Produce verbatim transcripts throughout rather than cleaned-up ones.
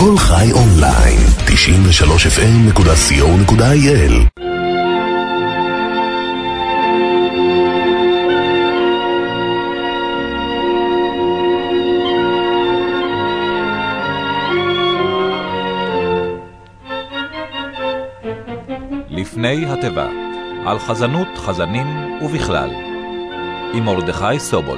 כל חי אונליין, תשעים ושלוש אף אם נקודה סי או נקודה איי אל. לפני התיבה, על חזנות חזנים ובכלל, עם מרדכי סובול.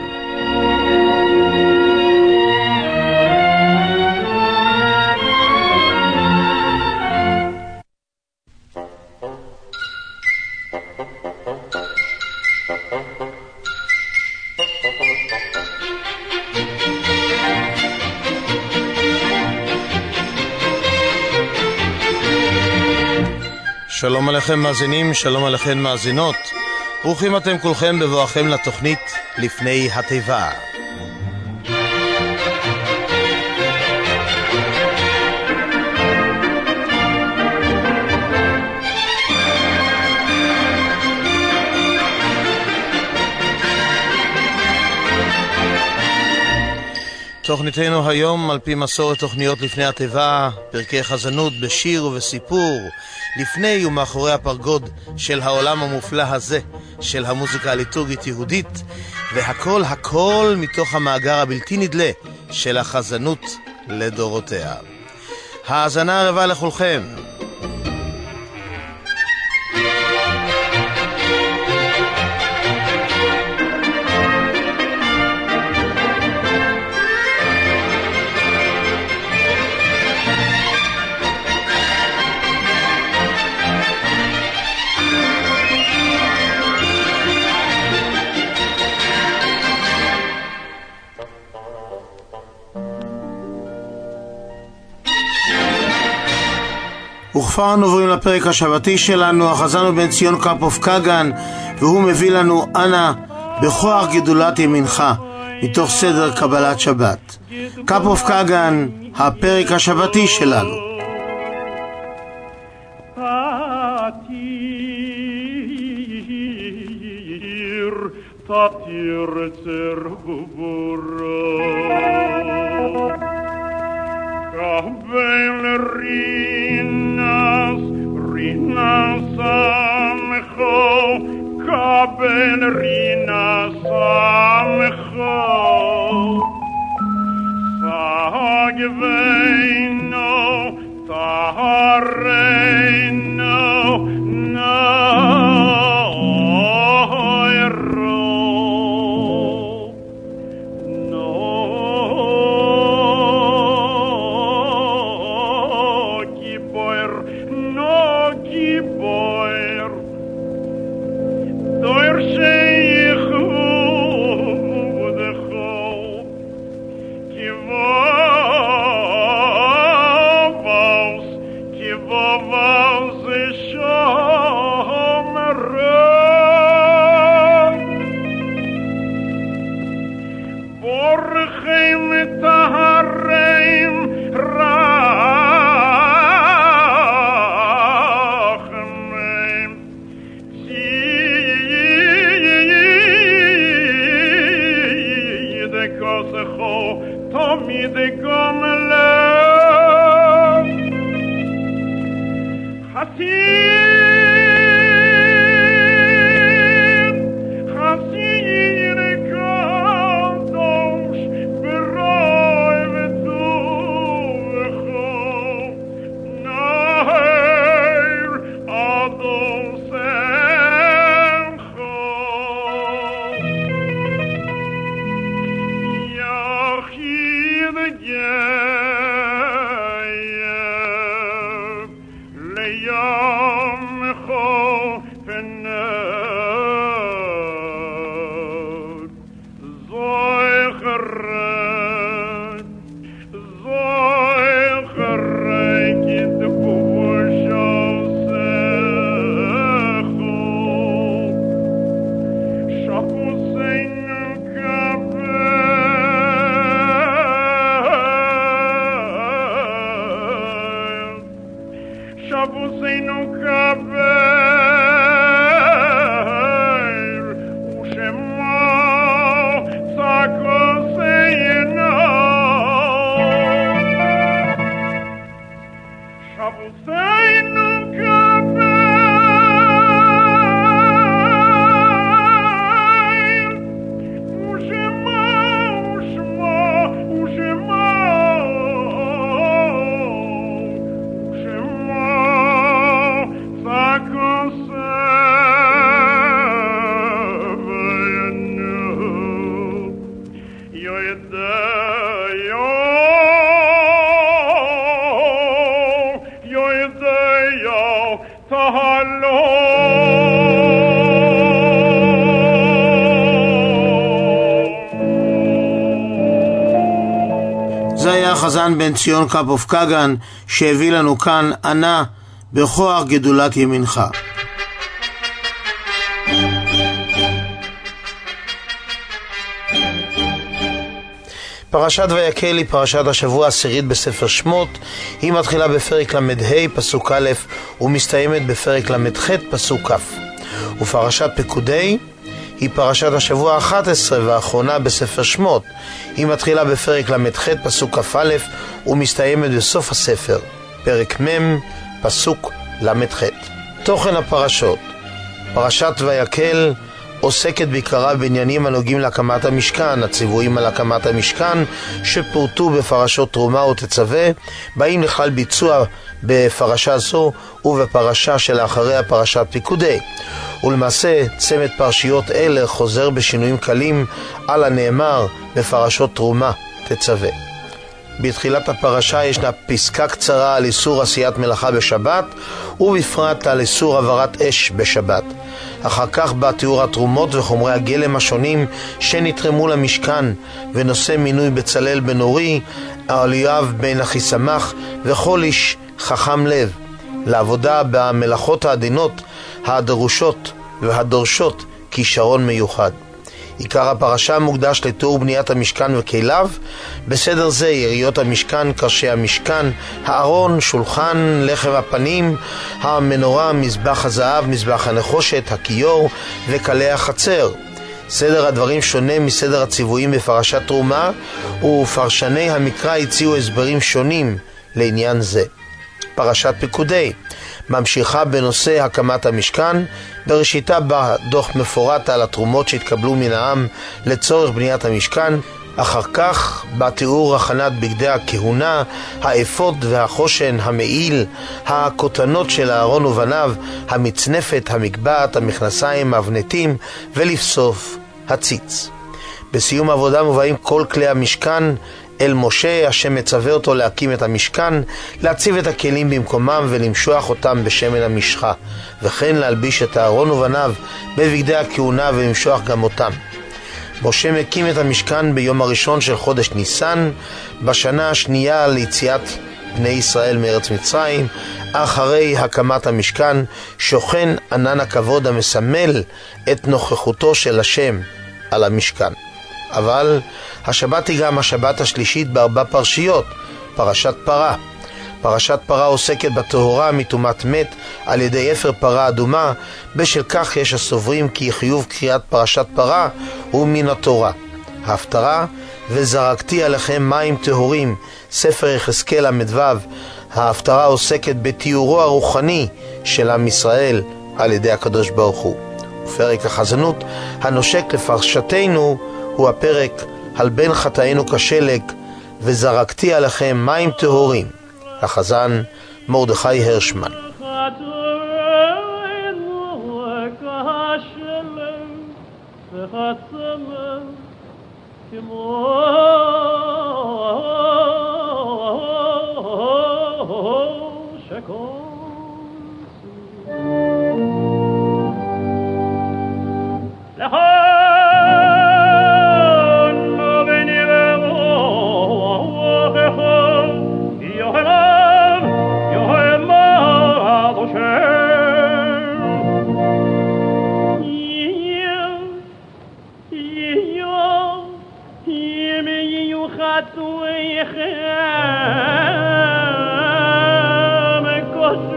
שלום עליכם מאזינים, שלום עליכם מאזינות. ברוכים אתם כולכם בבואכם לתוכנית לפני התיבה. תוכניתנו היום על פי מסורת תוכניות לפני התיבה, פרקי חזנות בשיר ובסיפור, לפני ומאחורי הפרגוד של העולם המופלא הזה, של המוזיקה הליטורגית יהודית, והכל הכל מתוך המאגר הבלתי נדלה של החזנות לדורותיה. האזנה הרבה לכולכם. וכבר אנו עוברים לפרק השבתי שלנו. החזן הוא בן ציון קפוף קגן, והוא מביא לנו אנא בכוח גדולת ימינך, מתוך סדר קבלת שבת. קפוף קגן, הפרק השבתי שלנו. תתיר צרבורה קבל רינס רינס המחו קבל רינס המחו סגבנו תהרנו זה היה החזן בן ציון קפוף קגן שהביא לנו כאן ענה בכוח גדולת ימינך. פרשת ויקל היא פרשת השבוע העשירית בספר שמות. היא מתחילה בפרק למ"ה פסוק א' ומסתיימת בפרק למ"ח פסוק כ'. ופרשת פקודי היא פרשת השבוע ה-אחת עשרה והאחרונה בספר שמות. היא מתחילה בפרק למ"ח פסוק כ"א ומסתיימת בסוף הספר, פרק מ' פסוק למ"ח. תוכן הפרשות: פרשת ויקל עוסקת בעיקרה בעניינים הנוגעים להקמת המשכן. הציוויים על הקמת המשכן שפורטו בפרשות תרומה ותצווה באים לכלל ביצוע בפרשה זו ובפרשה שלאחריה פרשת פיקודי. ולמעשה צמד פרשיות אלה חוזר בשינויים קלים על הנאמר בפרשות תרומה תצווה. בתחילת הפרשה ישנה פסקה קצרה על איסור עשיית מלאכה בשבת ובפרט על איסור עברת אש בשבת. אחר כך בא תיאור התרומות וחומרי הגלם השונים שנתרמו למשכן ונושא מינוי בצלאל בן אורי, אליאב בן אחיסמך וכל איש חכם לב לעבודה במלאכות העדינות הדרושות והדורשות כישרון מיוחד. עיקר הפרשה מוקדש לתיאור בניית המשכן וכליו. בסדר זה יריות המשכן, קרשי המשכן, הארון, שולחן, לחם הפנים, המנורה, מזבח הזהב, מזבח הנחושת, הכיור וכלי החצר. סדר הדברים שונה מסדר הציוויים בפרשת תרומה, ופרשני המקרא הציעו הסברים שונים לעניין זה. פרשת פקודי ממשיכה בנושא הקמת המשכן. בראשיתה בא דוח מפורט על התרומות שהתקבלו מן העם לצורך בניית המשכן. אחר כך בא תיאור הכנת בגדי הכהונה, האפוד והחושן, המעיל, הכותנות של אהרון ובניו, המצנפת, המקבעת, המכנסיים, האבנטים ולבסוף הציץ. בסיום העבודה מובאים כל כלי המשכן אל משה, השם מצווה אותו להקים את המשכן, להציב את הכלים במקומם ולמשוח אותם בשמן המשחה, וכן להלביש את אהרון ובניו בבגדי הכהונה ולמשוח גם אותם. משה מקים את המשכן ביום הראשון של חודש ניסן, בשנה השנייה ליציאת בני ישראל מארץ מצרים. אחרי הקמת המשכן שוכן ענן הכבוד המסמל את נוכחותו של השם על המשכן. אבל השבת היא גם השבת השלישית בארבע פרשיות, פרשת פרה. פרשת פרה עוסקת בטהרה מטומאת מת על ידי אפר פרה אדומה. בשל כך יש הסוברים כי חיוב קריאת פרשת פרה הוא מן התורה. ההפטרה: וזרקתי עליכם מים טהורים, ספר יחזקאל למ"ו. ההפטרה עוסקת בתיאורו הרוחני של עם ישראל על ידי הקדוש ברוך הוא. ופרק החזנות הנושק לפרשתנו הוא הפרק על בן חטאינו כשלג, וזרקתי עליכם מים טהורים. החזן מרדכי הרשמן. Cause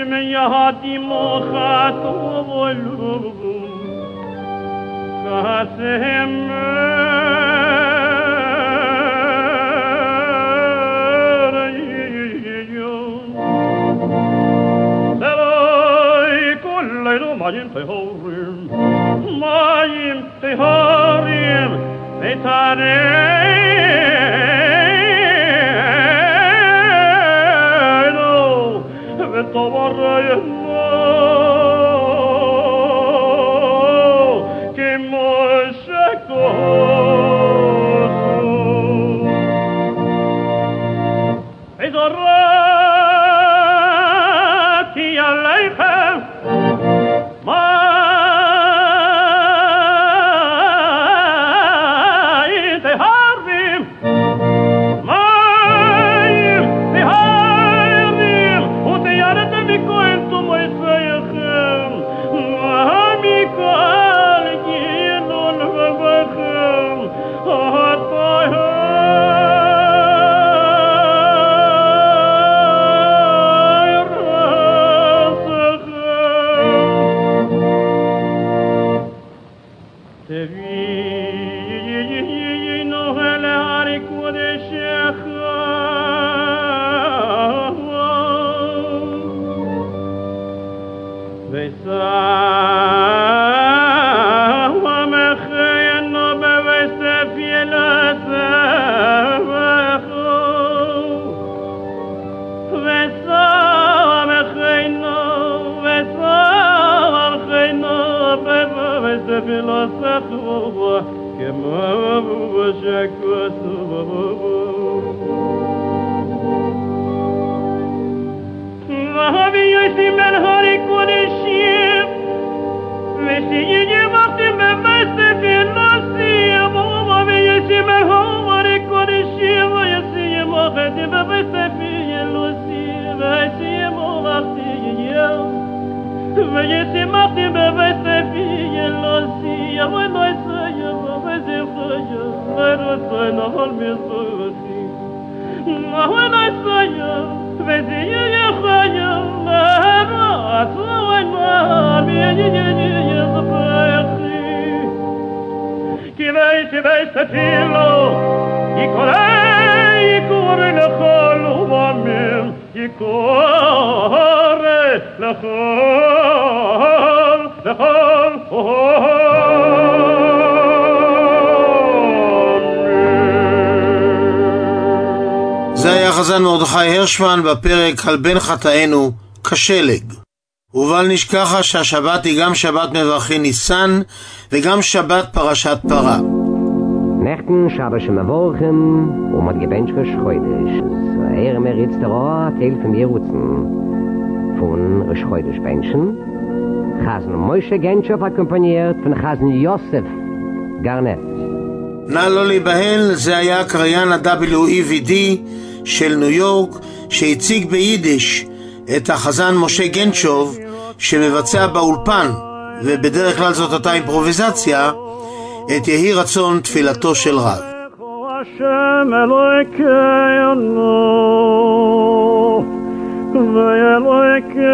שמייהדי מוחת ובולו כעשיהם מים טהורים, מים טהורים, ותרנו ותברנו כמו שכוסו. וזרקתי עליכם זה היה חזן מרדכי הרשמן בפרק על בן חטאינו כשלג. ובל נשכחה שהשבת היא גם שבת מברכי ניסן וגם שבת פרשת פרה. Nächten schabische Mevorchen und mit Gebenschke Schreudisch. Er mir jetzt der Ort Teil von Jerutzen. Von Schreudisch Benschen. Chazen Moshe Genschow akkompaniert von Chazen Yosef Garnett. נא לא להיבהל, זה היה קריין ה-דאבליו אי וי די של ניו יורק שהציג ביידיש את החזן משה גנצ'וב שמבצע באולפן, ובדרך כלל זאת אותה אימפרוביזציה, את יהי רצון תפילתו של רב. השם אלוהינו ואלוהי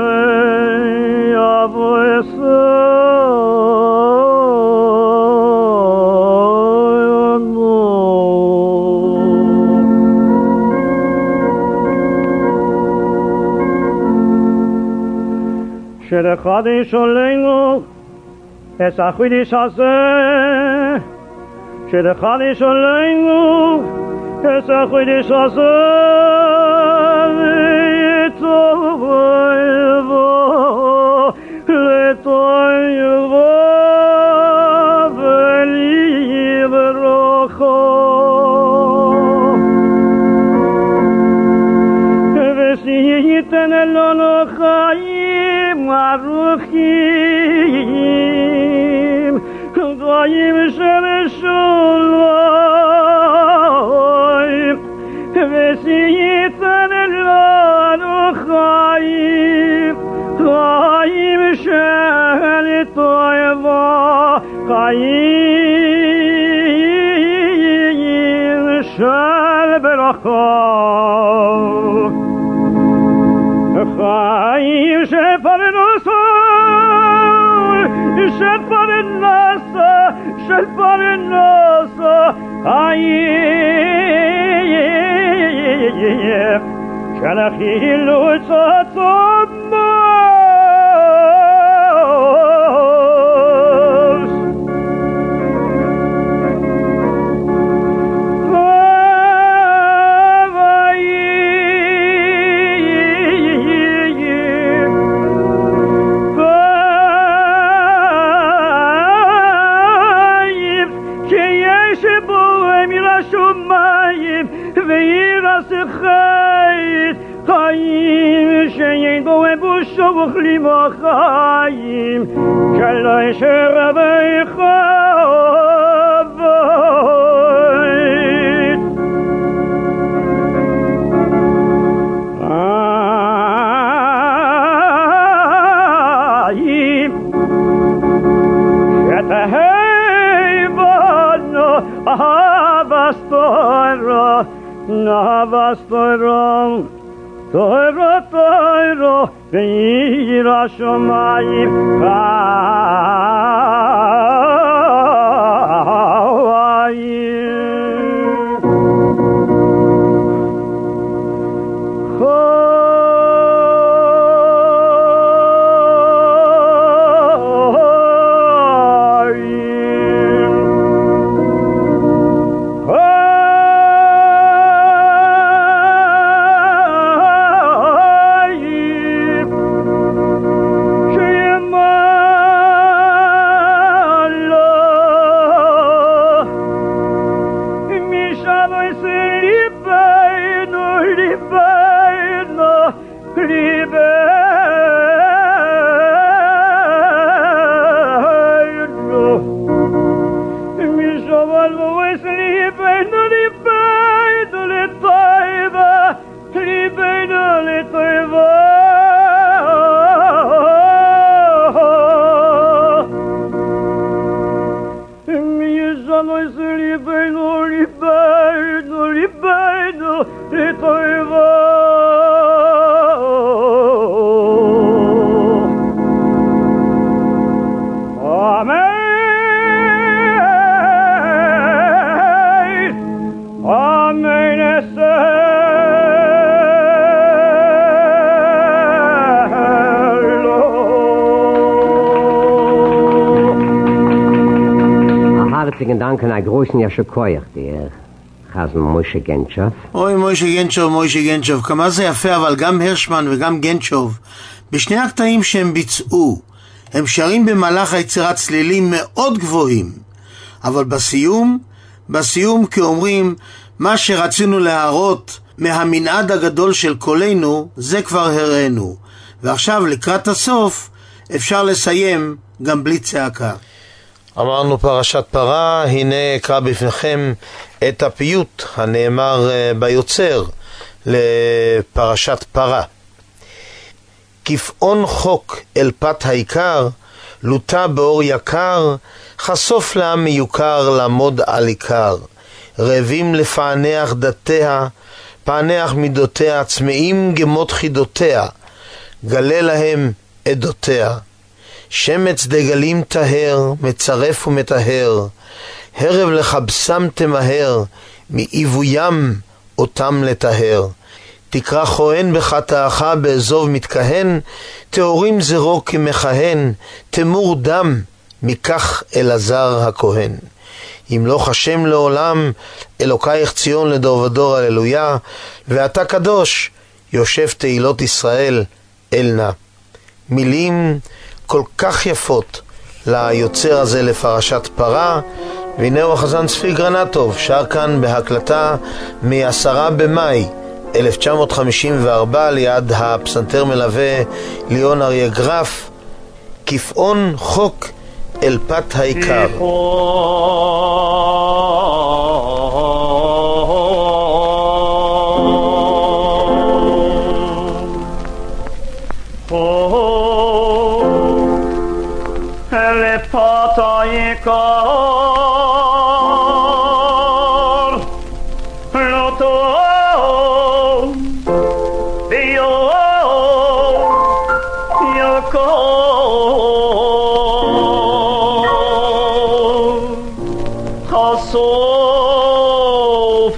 שלחדיש עלינו את החידיש הזה, שלחדיש עלינו את החידיש הזה, לטובו, לטובו ולברוכו, ושייתן לנו חיים ארוכים, חיים של שוליים, ושייתן לנו חיים, חיים של טובה, חיים של ברכה. חיים שפרנסה, שפרנסה, שפרנסה, חיים של החילוץ הצומוס. וירס חית חיים שידעו בושו וכלים החיים שלא ישרבי חבית חיים שתהי בנו אהבסתורו Navas toirom, toiro toiro, veira shomayim Danke an großen Yashikoyer, der Chazen Moshe Genchov. אוי, מוישה גנצ'וב, מוישה גנצ'וב, כמה זה יפה, אבל גם הרשמן וגם גנצ'וב, בשני הקטעים שהם ביצעו, הם שרים במהלך היצירת צלילים מאוד גבוהים, אבל בסיום, בסיום כאומרים, מה שרצינו להראות מהמנעד הגדול של קולנו, זה כבר הראינו, ועכשיו לקראת הסוף, אפשר לסיים גם בלי צעקה. אמרנו פרשת פרה, הנה אקרא בפניכם את הפיוט הנאמר ביוצר לפרשת פרה. כפעון חוק אל פת העיקר, לוטה באור יקר, חשוף לעם מיוקר לעמוד על עיקר. רעבים לפענח דתיה, פענח מידותיה, צמאים גמות חידותיה, גלה להם עדותיה. שמץ דגלים טהר, מצרף ומטהר, הרב לחבסם תמהר, מאיבוים אותם לטהר. תקרא כהן בחטאך באזוב מתכהן, תאורים זרו כמכהן, תמור דם מכך אלעזר הכהן. ימלוך השם לעולם, אלוקייך ציון לדור ודור הללויה, ואתה קדוש, יושב תהילות ישראל אל נא. מילים כל כך יפות ליוצר הזה לפרשת פרה, והנהו החזן צבי גרנטוב שר כאן בהקלטה מ-עשרה במאי אלף תשע מאות חמישים וארבע ליד הפסנתר מלווה ליאון אריה גרף, כפעון חוק אל פת העיקר. Loto, Dio, חשוף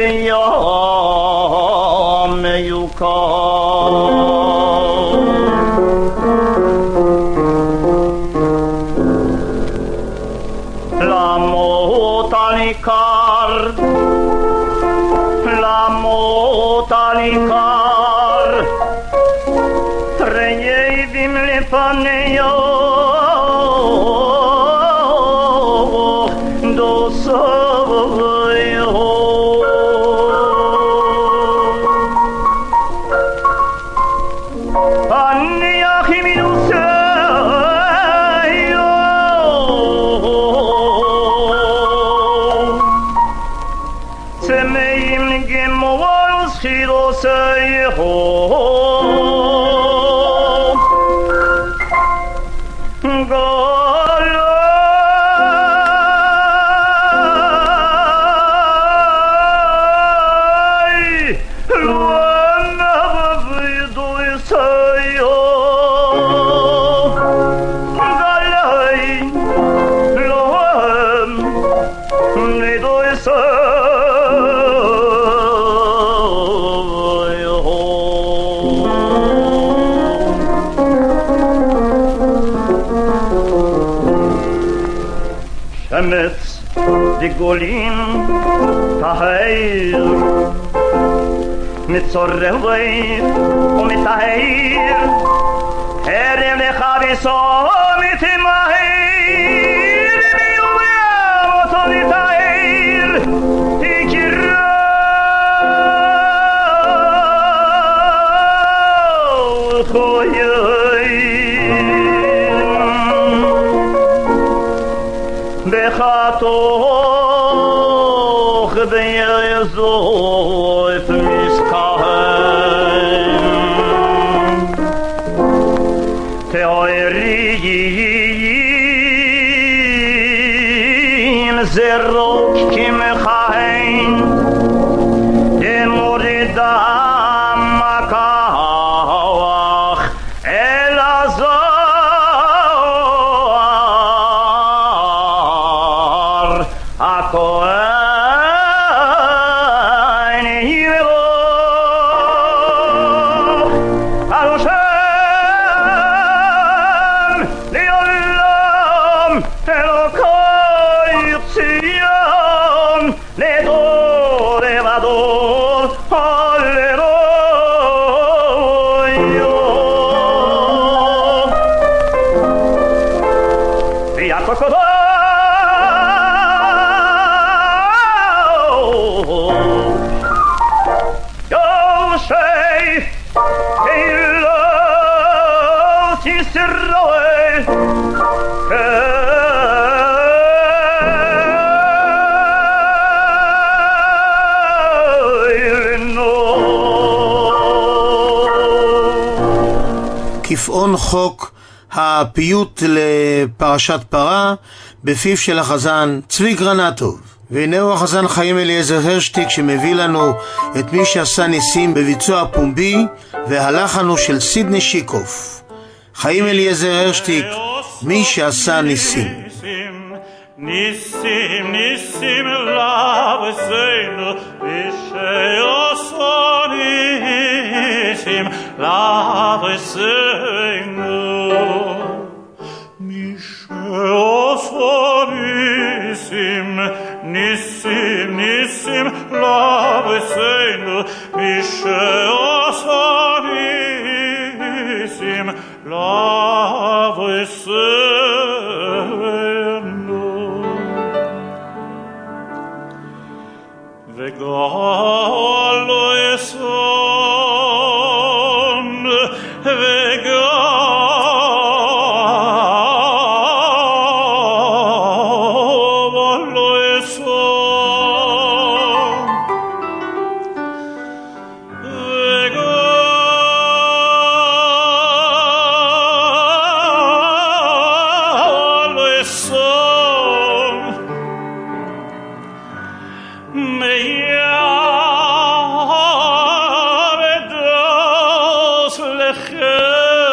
לים מיוקר למות אני קר למות אני קר רעבים לפניו שמץ דגולים תהיר מצורף ומתהיר הרם לך בסוף מתמהיר מיובם אותו נתהיר תקראו חויים בחתוך ביזוף מסכהם תאורים זרוק כמכהן דמורידם הכוח אל הזו הכהן יבוא על השם לעולם אלוקי ציון לדור ודור הללויה ויעקב קדוש כפעון חוק הפיוט לפרשת פרה בפיו של החזן צבי גרנטוב. והנהו החזן חיים אליעזר הרשטיק שמביא לנו את מי שעשה ניסים בביצוע פומבי, והלחן הוא של סידני שיקוף. חיים אליעזר הרשטיק, מי שעשה ניסים. ניסים ניסים לבסנו ושעשו ניסים לבסנו מי שעשו ניסים ניסים ניסים לבסנו מי שעשו ניסים לבסנו וגאל לא יסון וגאל לא יסון וגאל לא יסון מיה. Lechem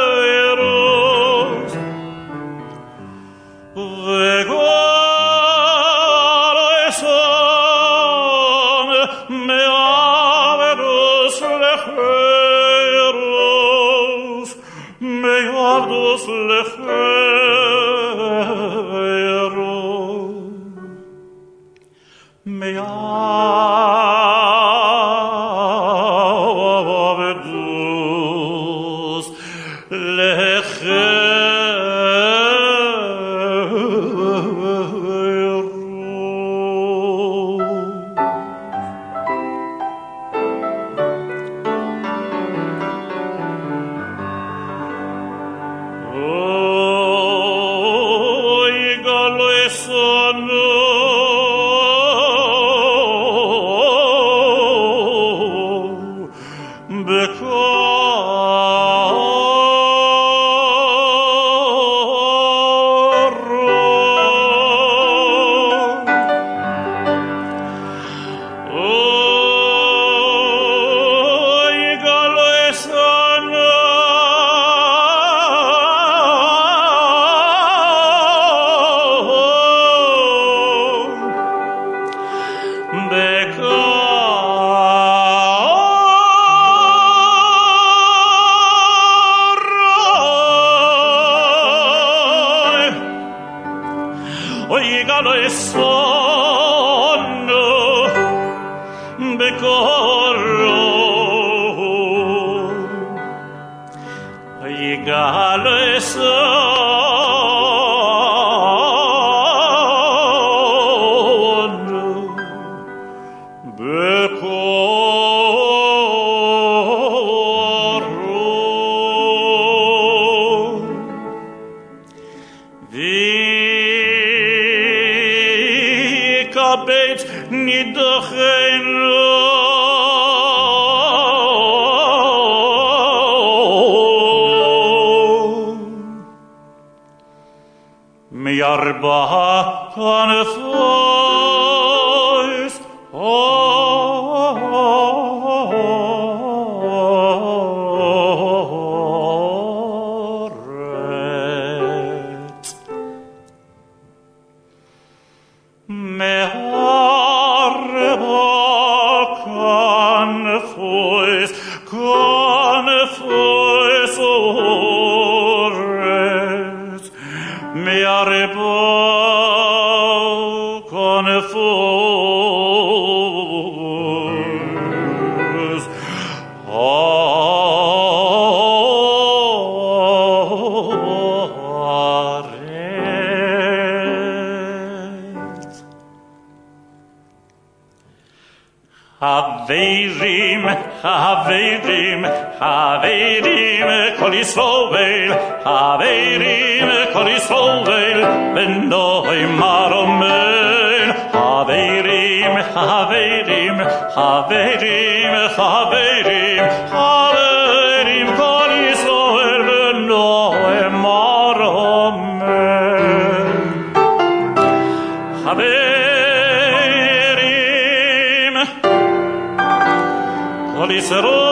meavdus lechero meavdus lechero Haverim, Haverim, Haverim, Kol Yisroel, Haverim, Kol Yisroel, B'noi Maromen. Haverim, Haverim, Haverim, Haverim, Haverim, Kol Yisroel, B'noi Maromen. Haverim, Kol Yisroel,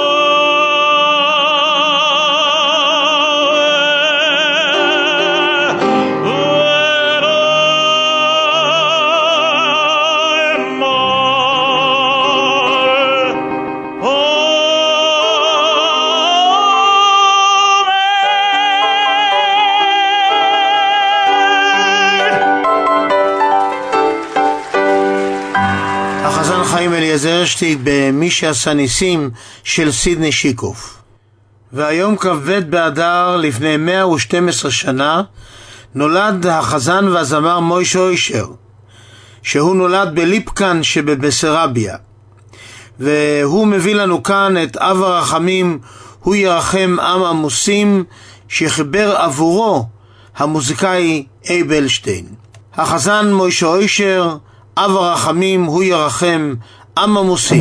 אליעזר שטיק במי שעשה ניסים של סידני שיקוף. והיום כ"ב באדר לפני מאה ושתים עשרה שנה נולד החזן והזמר מוישה אוישר, שהוא נולד בליפקן שבבסרביה, והוא מביא לנו כאן את אב הרחמים הוא ירחם עם עמוסים שחיבר עבורו המוזיקאי אייבלשטיין. החזן מוישה אוישר, אב הרחמים הוא ירחם עם עמוסים.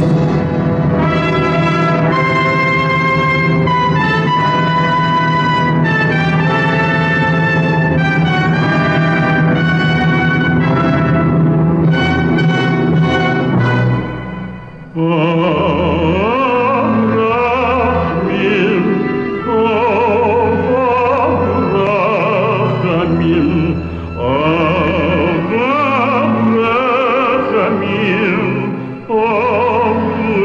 Oh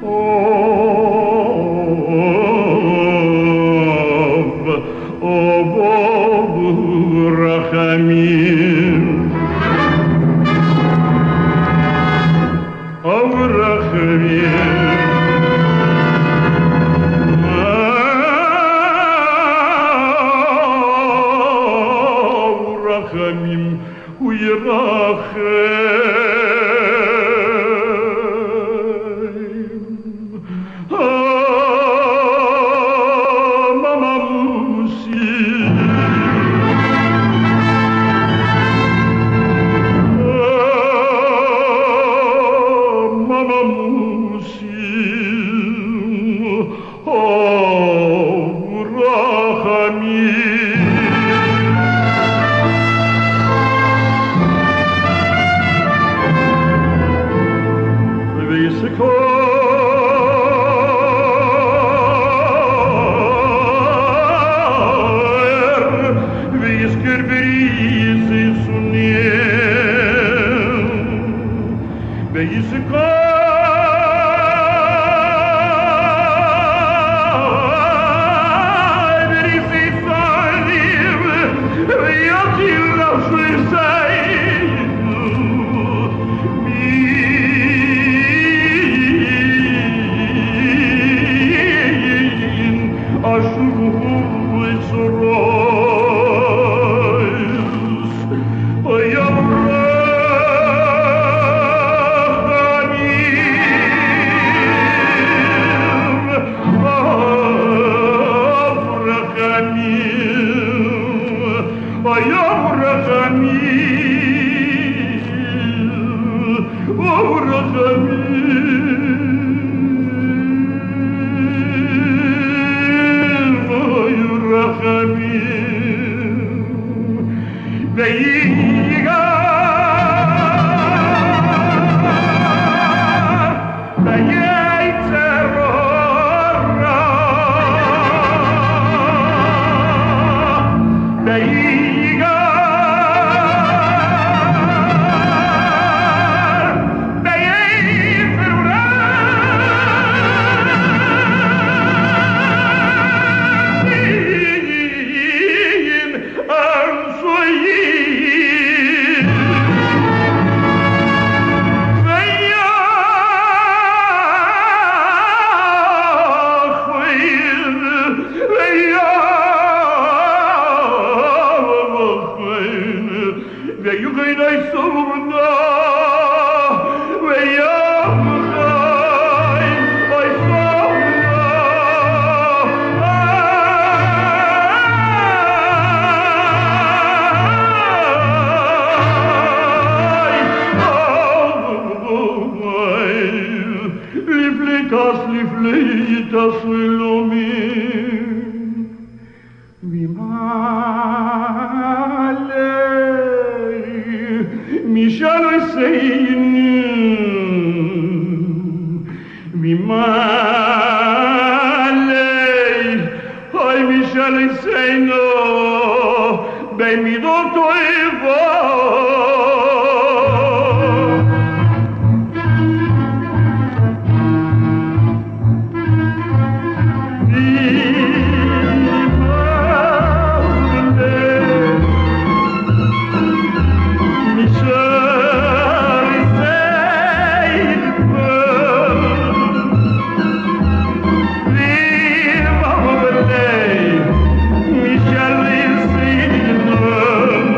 Michel is singing.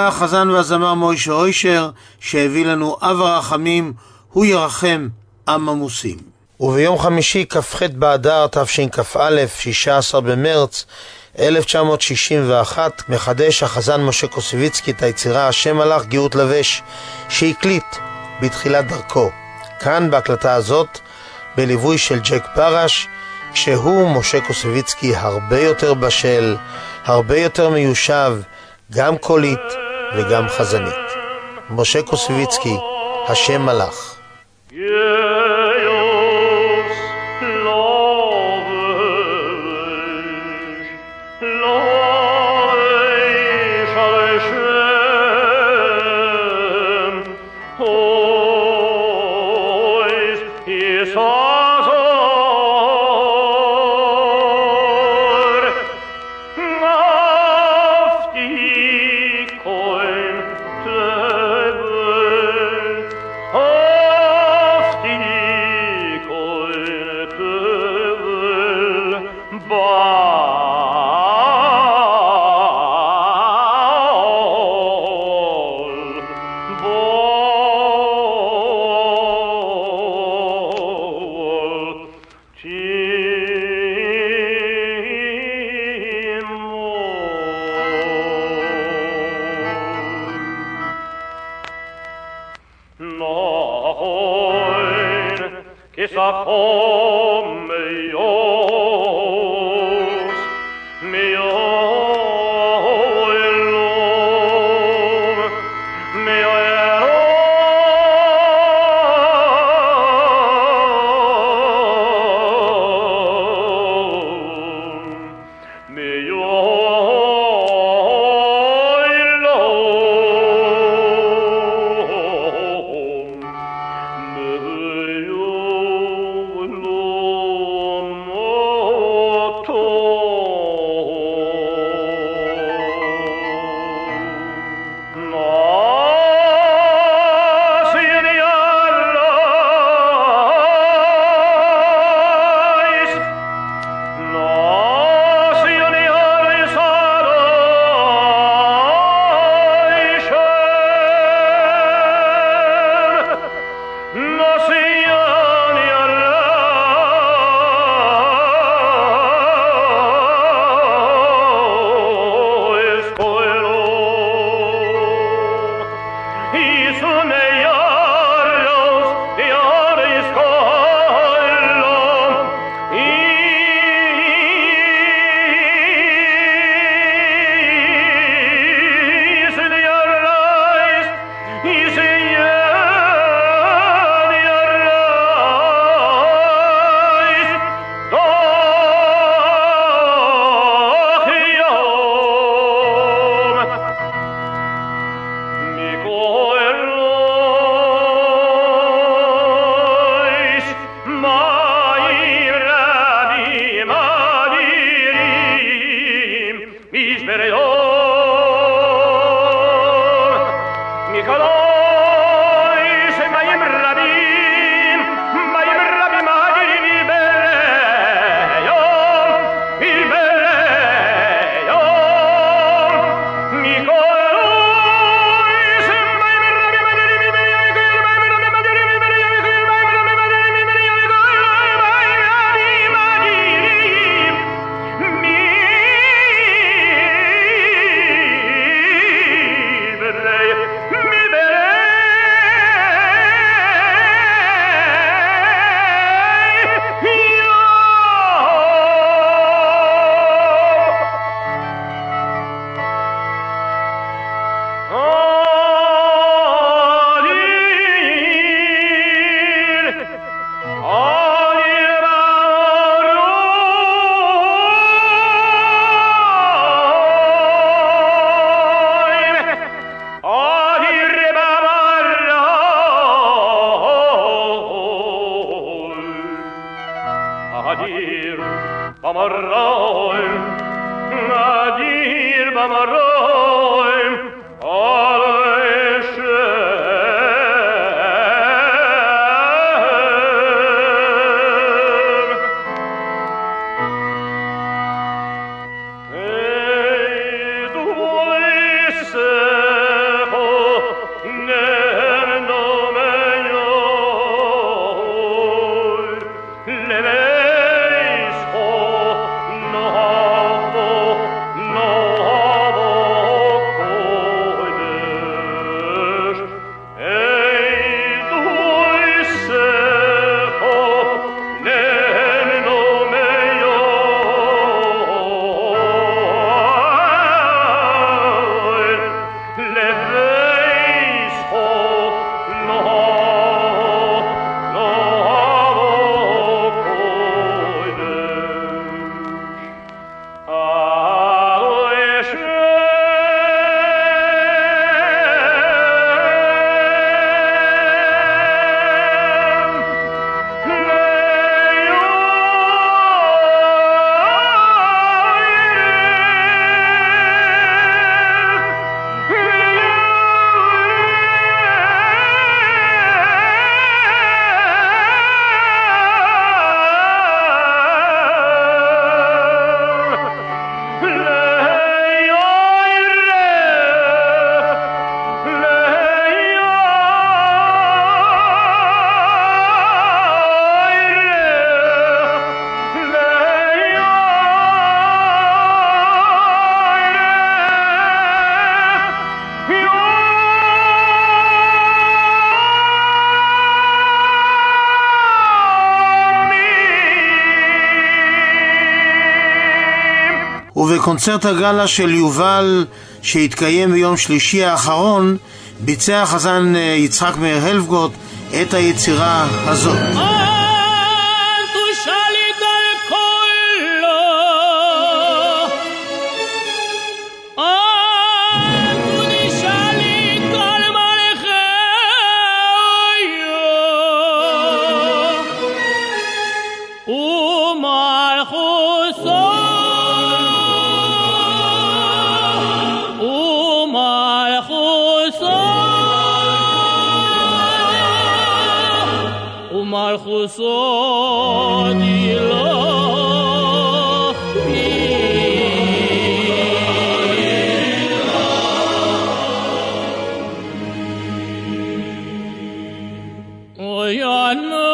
החזן והזמר מוישה אוישר, שהביא לנו אב הרחמים, הוא ירחם עם עמוסים. וביום חמישי כ"ח באדר תשכ"א, שישה עשר במרץ אלף תשע מאות שישים ואחת, מחדש החזן משה קוסוביצקי את היצירה השם מלאך גאות לבש, שהקליט בתחילת דרכו. כאן בהקלטה הזאת, בליווי של ג'ק פרש, כשהוא משה קוסוביצקי הרבה יותר בשל, הרבה יותר מיושב, גם קולית וגם חזנית. משה קוסוביצקי, השם מלאך. Say ובקונצרט הגלה של יובל שהתקיים ביום שלישי האחרון ביצע החזן יצחק מאיר הלפגוט את היצירה הזאת. Sodi lo o ya no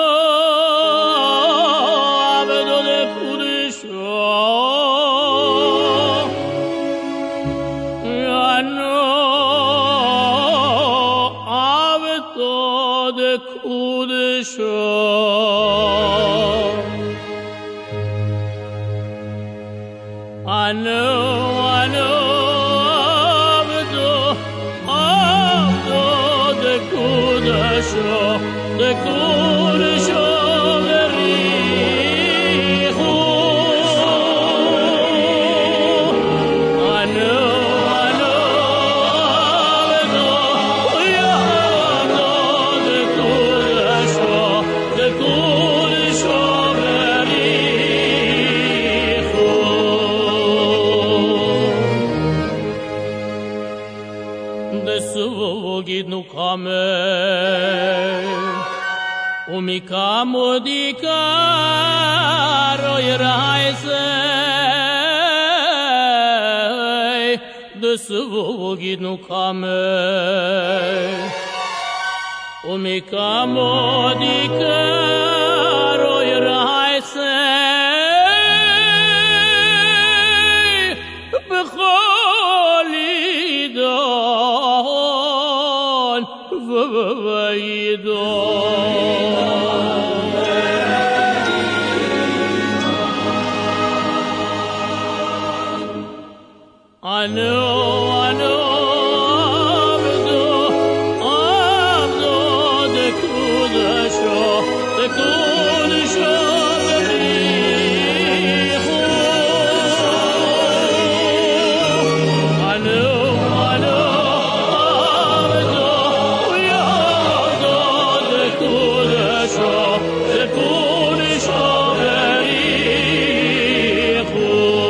abdo de pudisho ya no abdo de pudisho I know, I know, Abdo, Abdo, the Kudasho, the Kudasho, the Rihu. I know, I know, Abdo, Abdo, the Kudasho, the Kudasho, the Rihu. Gidnu kame umikamo dikaro iraise desu gidnu kame umikamo dikaro iraise I know, I know, Abdo, Abdo, the Kudasho, the Kudasho, the Rihu. I know, I know, Abdo, Abdo, the Kudasho, the Kudasho, the Rihu.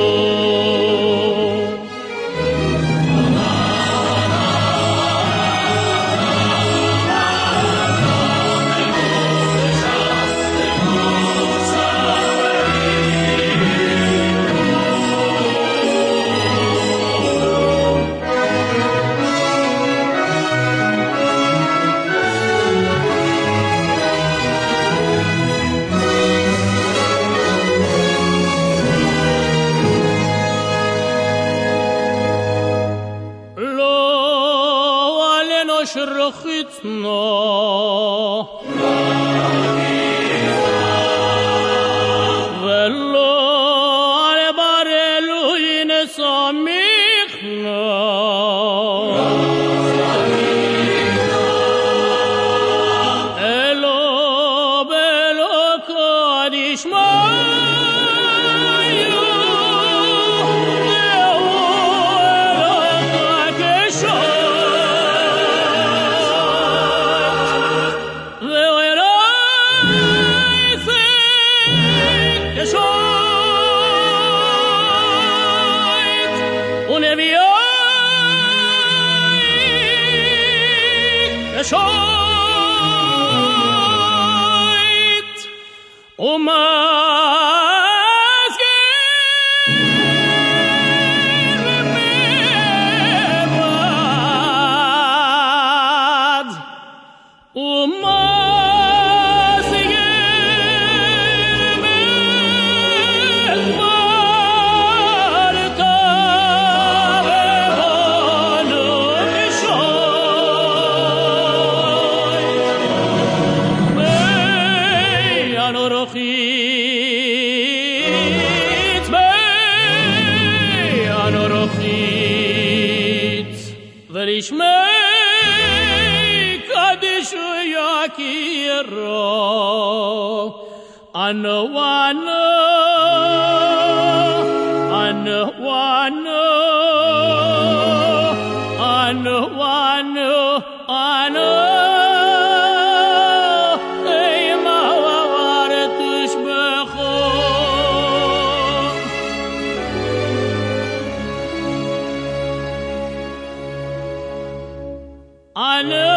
Shrochitno Velo ale barelu in samichno Elo belo kadishma Shoit Umasge Mebad Umasge Mebad Tavebonu Shoit ורשמי קדישו יכירו אנו אנו אנו אנו אנו אנו אנו אימה וארת תשבחו אנו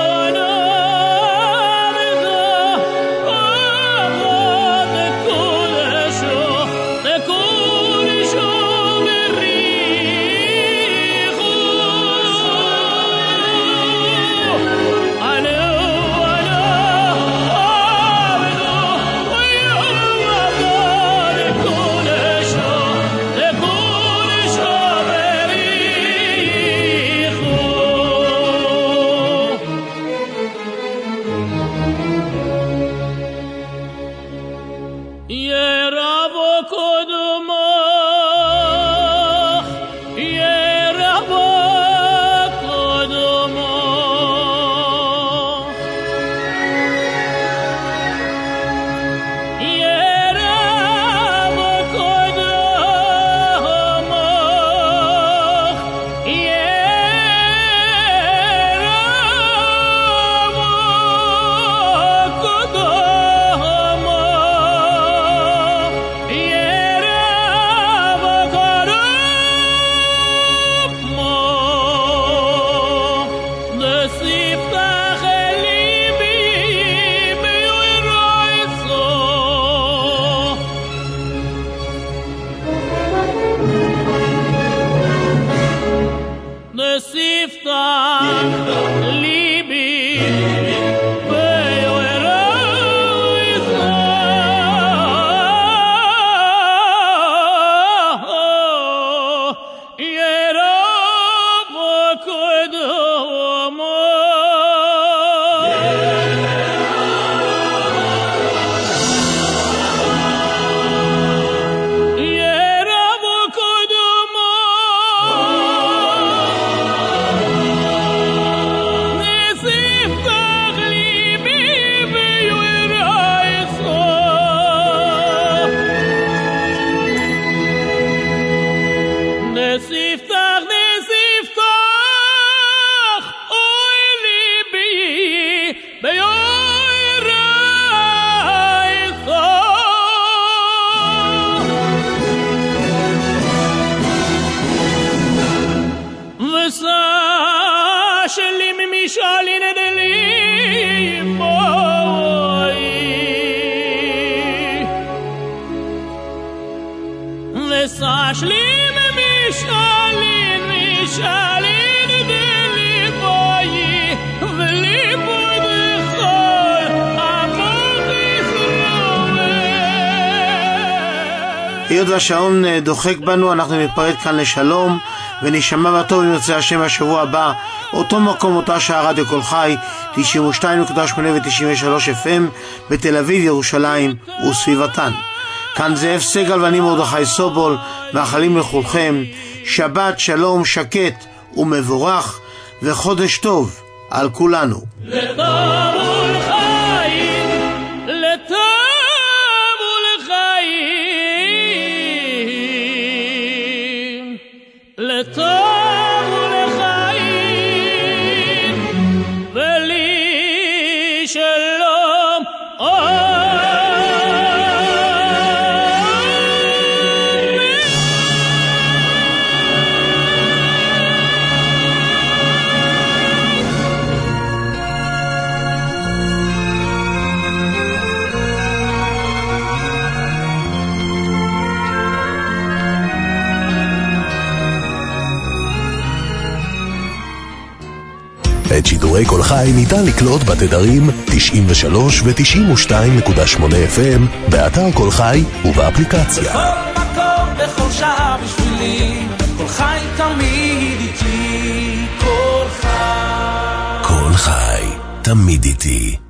היות והשעון דוחק בנו, אנחנו נתפרד כאן לשלום ונשמע בטוב אם יוצא השם השבוע הבא, אותו מקום, אותה שעה, רדיו כל חי, תשעים ושתיים נקודה שמונה ו-תשעים ושלוש אף אם בתל אביב, ירושלים וסביבתן. כאן זאב סגל ואני מרדכי סובול, מאחלים לכולכם שבת שלום שקט ומבורך וחודש טוב על כולנו. לטוב ולחיים, לטוב ולחיים, לטוב ולחיים, ולי שלום את שידורי כל חי ניתן לקלוט בתדרים תשעים ושלוש ו-תשעים ושתיים נקודה שמונה אף אם באתר כל חי ובאפליקציה. בכל מקום, בכל שעה בשבילי, כל חי תמיד איתי, כל חי. כל חי תמיד איתי.